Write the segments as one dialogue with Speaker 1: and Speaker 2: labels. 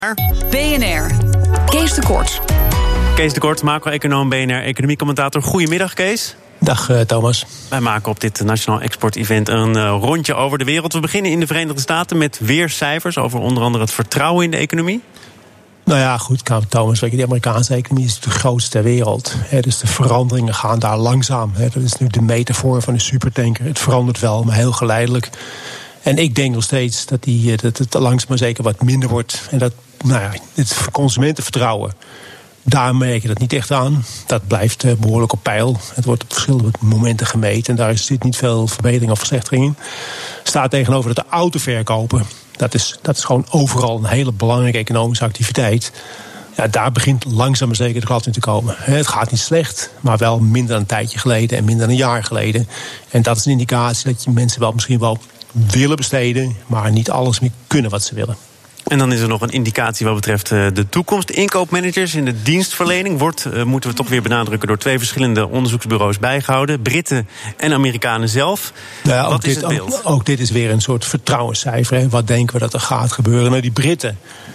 Speaker 1: BNR. Kees de Kort.
Speaker 2: Kees de Kort, macro-econoom, BNR, economiecommentator. Goedemiddag, Kees.
Speaker 3: Dag, Thomas.
Speaker 2: Wij maken op dit Nationaal Export-event een rondje over de wereld. We beginnen in de Verenigde Staten met weer cijfers over onder andere het vertrouwen in de economie.
Speaker 3: Nou ja, goed, Thomas, weet je, de Amerikaanse economie is de grootste ter wereld. Dus de veranderingen gaan daar langzaam. Dat is nu de metafoor van een supertanker. Het verandert wel, maar heel geleidelijk. En ik denk nog steeds dat het langzaam maar zeker wat minder wordt. En dat, het consumentenvertrouwen, daar merk je dat niet echt aan. Dat blijft behoorlijk op peil. Het wordt op verschillende momenten gemeten. En daar zit niet veel verbetering of verslechtering in. Staat tegenover dat de autoverkopen, dat is gewoon overal een hele belangrijke economische activiteit. Ja, daar begint langzaam maar zeker de glad in te komen. Het gaat niet slecht, maar wel minder dan een tijdje geleden en minder dan een jaar geleden. En dat is een indicatie dat je mensen wel misschien wel willen besteden, maar niet alles meer kunnen wat ze willen.
Speaker 2: En dan is er nog een indicatie wat betreft de toekomst. Inkoopmanagers in de dienstverlening moeten we toch weer benadrukken, door 2 verschillende onderzoeksbureaus bijgehouden. Britten en Amerikanen zelf.
Speaker 3: Ja,
Speaker 2: wat is het beeld?
Speaker 3: Ook dit is weer een soort vertrouwenscijfer. Hè. Wat denken we dat er gaat gebeuren? Nou, die Britten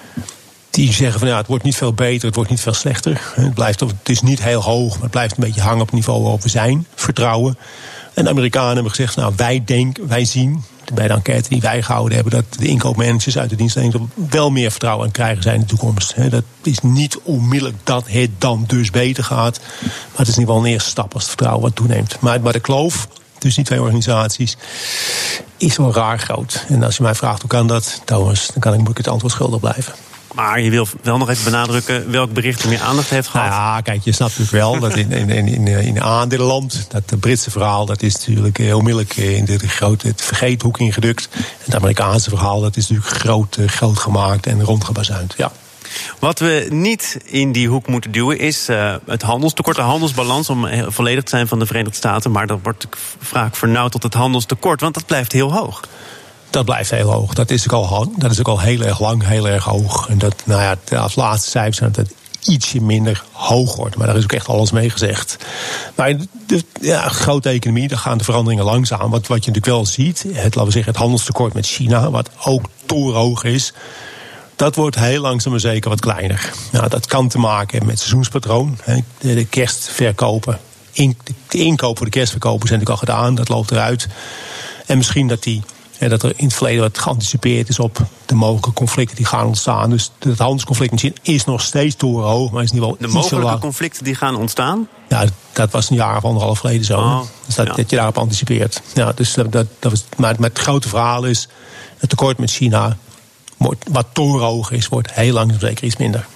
Speaker 3: die zeggen van het wordt niet veel beter, het wordt niet veel slechter. Het is niet heel hoog, maar het blijft een beetje hangen op het niveau waarop we zijn. Vertrouwen. En de Amerikanen hebben gezegd, wij zien bij de enquête die wij gehouden hebben, dat de inkoopmanagers uit de dienstverlening wel meer vertrouwen aan krijgen zijn in de toekomst. Dat is niet onmiddellijk dat het dan dus beter gaat. Maar het is in ieder geval een eerste stap als het vertrouwen wat toeneemt. Maar de kloof tussen die 2 organisaties is wel raar groot. En als je mij vraagt hoe kan dat, Thomas, dan moet ik het antwoord schuldig blijven. Maar
Speaker 2: je wil wel nog even benadrukken welk bericht er meer aandacht heeft gehad.
Speaker 3: Ja, kijk, je snapt natuurlijk wel dat in aandelenland, dat het Britse verhaal, dat is natuurlijk onmiddellijk in het vergeethoek ingedrukt. En het Amerikaanse verhaal, dat is natuurlijk groot gemaakt en rondgebazuind. Ja.
Speaker 2: Wat we niet in die hoek moeten duwen is het handelstekort, de handelsbalans, om volledig te zijn van de Verenigde Staten. Maar dat wordt vaak vernauwd tot het handelstekort, want dat blijft heel hoog.
Speaker 3: Dat blijft heel hoog. Dat is ook al heel erg lang, heel erg hoog. En dat, als laatste cijfers zijn dat ietsje minder hoog wordt. Maar daar is ook echt alles mee gezegd. Maar grote economie, daar gaan de veranderingen langzaam. Wat je natuurlijk wel ziet, het handelstekort met China, wat ook torenhoog is, dat wordt heel langzaam maar zeker wat kleiner. Dat kan te maken hebben met seizoenspatroon. De kerstverkopen. De inkoop voor de kerstverkopen zijn natuurlijk al gedaan. Dat loopt eruit. En misschien dat er in het verleden wat geanticipeerd is op de mogelijke conflicten die gaan ontstaan. Dus het handelsconflict misschien is nog steeds torenhoog, maar is niet wel.
Speaker 2: De mogelijke conflicten die gaan ontstaan?
Speaker 3: Ja, dat was een jaar of 1,5 geleden zo. Dus dat je daarop anticipeert. Ja, dus dat was, maar het grote verhaal is, het tekort met China, wat torenhoog is, wordt heel langzaam zeker iets minder.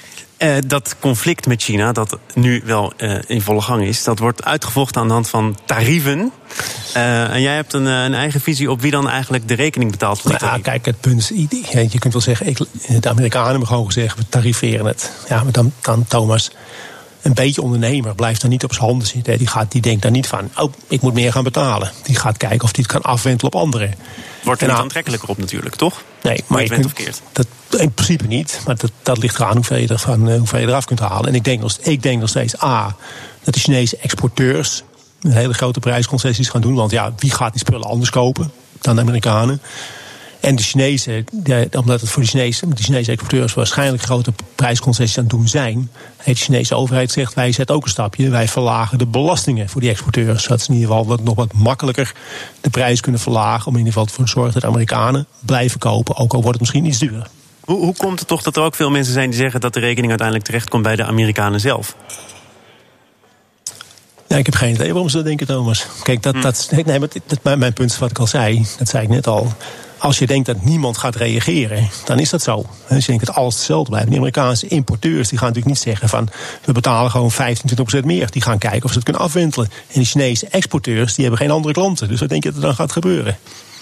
Speaker 2: Dat conflict met China, dat nu wel in volle gang is, dat wordt uitgevochten aan de hand van tarieven. En jij hebt een eigen visie op wie dan eigenlijk de rekening betaalt voor die tarieven.
Speaker 3: Kijk, het punt is, je kunt wel zeggen, de Amerikanen hebben gewoon gezegd, we tariveren het. Ja, maar dan Thomas, een beetje ondernemer blijft dan niet op zijn handen zitten. Die denkt daar niet van, ik moet meer gaan betalen. Die gaat kijken of hij het kan afwentelen op anderen.
Speaker 2: Wordt er niet aantrekkelijker op natuurlijk, toch?
Speaker 3: Nee, maar dat in principe niet. Maar dat ligt eraan hoeveel je eraf kunt halen. En ik denk nog steeds dat de Chinese exporteurs hele grote prijsconcessies gaan doen. Want wie gaat die spullen anders kopen dan de Amerikanen? En de Chinezen, omdat het voor de Chinese exporteurs waarschijnlijk grote prijsconcessies aan het doen zijn, heeft de Chinese overheid gezegd, wij zetten ook een stapje. Wij verlagen de belastingen voor die exporteurs. Zodat ze in ieder geval nog wat makkelijker de prijs kunnen verlagen, om in ieder geval ervoor te zorgen dat de Amerikanen blijven kopen, ook al wordt het misschien iets duurder.
Speaker 2: Hoe komt het toch dat er ook veel mensen zijn die zeggen dat de rekening uiteindelijk terechtkomt bij de Amerikanen zelf?
Speaker 3: Ja, ik heb geen idee waarom ze dat denken, Thomas. Kijk, mijn punt is wat ik al zei. Dat zei ik net al. Als je denkt dat niemand gaat reageren, dan is dat zo. Als je denkt dat alles hetzelfde blijft. De Amerikaanse importeurs die gaan natuurlijk niet zeggen van, we betalen gewoon 15-20% meer. Die gaan kijken of ze het kunnen afwentelen. En de Chinese exporteurs die hebben geen andere klanten. Dus wat denk je dat er dan gaat gebeuren?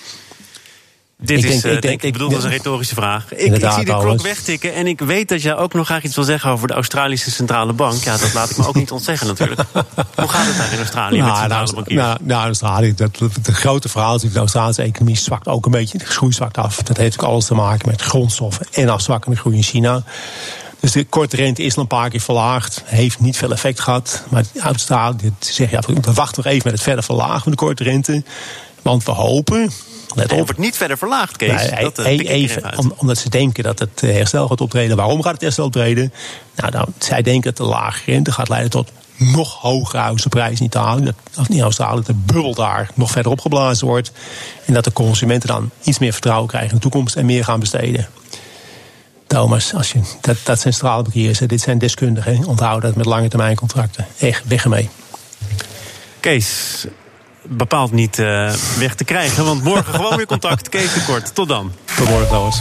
Speaker 2: Ik bedoel, dat is een retorische vraag. Ik zie de klok wegtikken en ik weet dat jij ook nog graag iets wil zeggen over de Australische Centrale Bank. Ja, dat laat ik me ook niet ontzeggen natuurlijk. Hoe gaat het daar in Australië met centrale bankiers?
Speaker 3: Australië, het grote verhaal is dat de Australische economie zwakt ook een beetje. De groei zwakt af. Dat heeft ook alles te maken met grondstoffen en afzwakkende groei in China. Dus de korte rente is al een paar keer verlaagd. Heeft niet veel effect gehad. Maar Australië zegt, we wachten nog even met het verder verlagen van de korte rente. Want we hopen Let op.
Speaker 2: Het wordt niet verder verlaagd, Kees.
Speaker 3: Omdat ze denken dat het herstel gaat optreden. Waarom gaat het herstel optreden? Nou, zij denken dat de lage rente gaat leiden tot nog hogere huizenprijzen in Italië. Of in Australië, dat de bubbel daar nog verder opgeblazen wordt. En dat de consumenten dan iets meer vertrouwen krijgen in de toekomst en meer gaan besteden. Thomas, dat zijn straalbankiers, dit zijn deskundigen. Onthoud dat met lange termijn contracten. Echt, weg ermee.
Speaker 2: Kees, bepaald niet weg te krijgen, want morgen gewoon weer contact. Kees de Kort, tot dan.
Speaker 3: Tot morgen, Thomas.